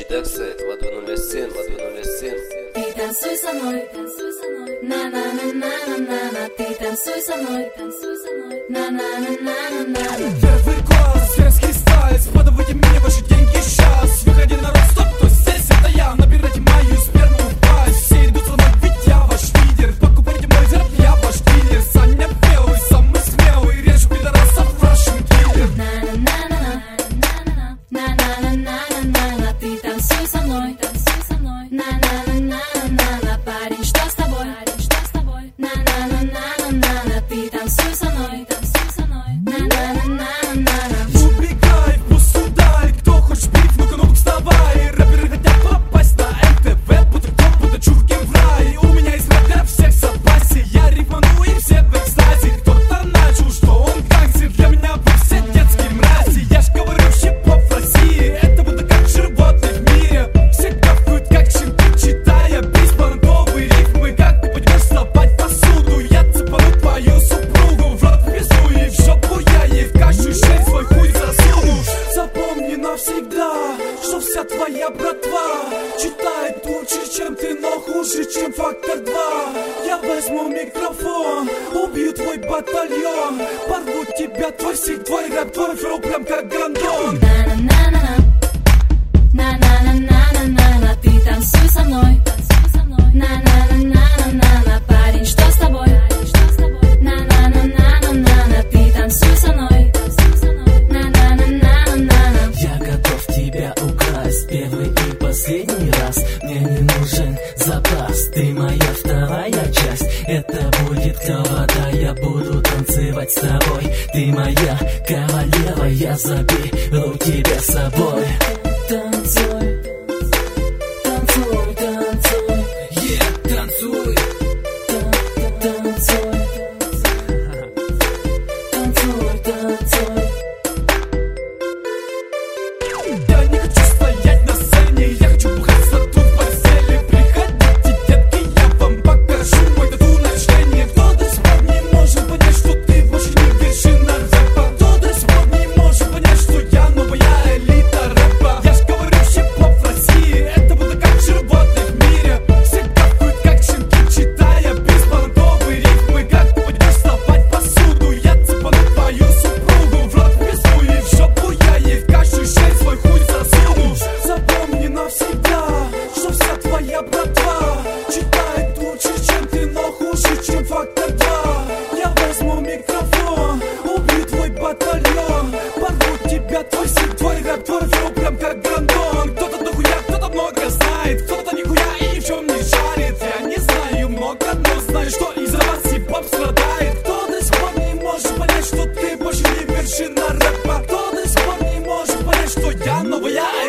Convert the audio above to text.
Дексайд, 207, 207. Ты танцуй со мной, на-на-на-на-на-на-на. Ты танцуй со мной, на-на-на-на-на-на. Первый класс, светский стайс. Подавайте мне ваши деньги сейчас. Выходи, народ, стоп, кто здесь? Это я. Набирайте мою сперму в пасть. Все идут за мной, ведь я ваш лидер. Покупайте мой рэп, я ваш дилер. Саня белый, самый смелый. Режу пидорасов, Russian killer. На-на-на-на-на-на-на-на-на-на. Ты танцуй со мной, на-на-на-на-на-на-на. Парень, что с тобой? На-на-на-на-на-на-на. Ты танцуй со мной, на-на-на-на-на-на. Убегай в пустую даль. Кто хочет бить, ну-ка, ну-ка, вставай. Рэперы хотят попасть на НТВ. Будто топ, будто чурки в рай. У меня есть рэп для всех запасе. Я рифману и все в экстазе. Кто-то начал, что он гангстер. Для меня вы все детские мрази. Я ж говорю, хип-хоп в России. Это будто как животные в мире. Все капают, как щенки, читая бейсболовые рифмы. Как ты пойдешь слопать посуду? Я цепану твою супругу в рот, в пизду и в жопу. Я ей в кашу шесть свой хуй засуну. Запомни навсегда, что вся твоя братва читает лучше, чем ты, но хуже, чем Фактор 2. Я возьму микрофон, убью твой батальон, порву тебя, твой стиль, твой рэп, твой флоу, прям как Грандон. На-на-на-на-на-на-на-на. Ты танцуй со мной, на-на-на-на-на-на-на. Парень, что с тобой? На-на-на-на-на-на-на. Ты танцуй со мной, на-на-на-на-на-на. Я готов тебя украсть первый и последний раз. Мне не нужен запас, ты моя вторая часть. Это будет кровота, я буду танцевать с тобой. Ты моя королева, я заберу тебя с собой. Танцуй, танцуй, танцуй, танцуй, танцуй, танцуй, танцуй. Я не хочу стоять на сцене, я хочу бухаться тут в постели. Приходите, детки, я вам покажу мой тату-ношение. Кто до сих пор не может понять, что ты больше не вершина рэпа? Кто до сих пор не может понять, что я новая элита рэпа? Я ж говорю, хип-хоп в России, это будто как животные в мире. Все капают, как щенки, читая бейсболовые рифмы. Как ты пойдешь слопать посуду? Я цепану твою супругу в рот, в пизду и в жопу. Я ей в кашу шесть свой хуй засуну. Запомни навсегда, что вся твоя братва читает лучше, чем ты, но хуже, чем Фактор 2. Я возьму микрофон, убью твой батальон, порву тебя, твой стиль, твой рэп, твой флоу, прям как Грандон. Кто-то дохуя, кто-то много знает, кто-то нихуя и ни в чем не шарит. Я не знаю много, но знаю, что из-за вас хип-хоп страдает. Кто до сих пор не может понять, что ты больше не вершина рэпа? Кто до сих пор не может понять, что я новая